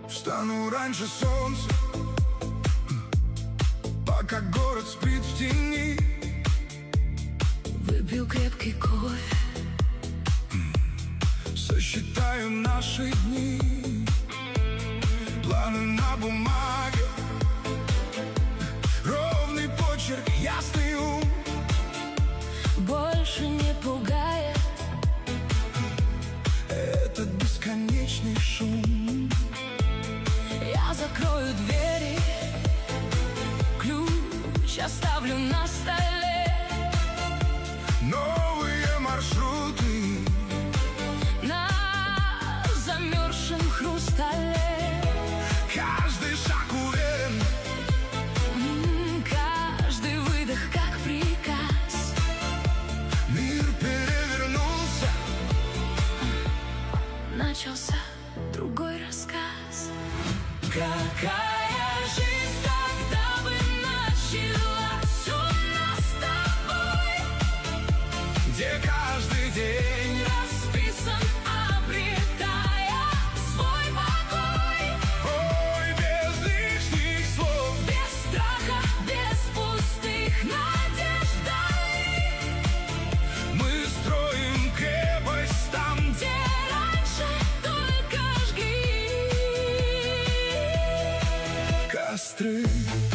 Встану раньше солнца, пока город спит в тени. Выпью крепкий кофе, сосчитаю наши дни. Планы на бумаге, ровный почерк, ясный ум. больше не пугает этот бесконечный шум. Я закрою двери, ключ оставлю на столе. Новые маршруты На замерзшем хрустале. каждый шаг уверен, Каждый выдох как приказ. мир перевернулся. Начался другой рассказ. Какая жизнь тогда бы началась у нас с тобой, где каждый день расписан, обретая свой покой. ой, без лишних слов, Без страха, без пустых надежд вдали. мы строим крепость там, Где раньше только жги костры.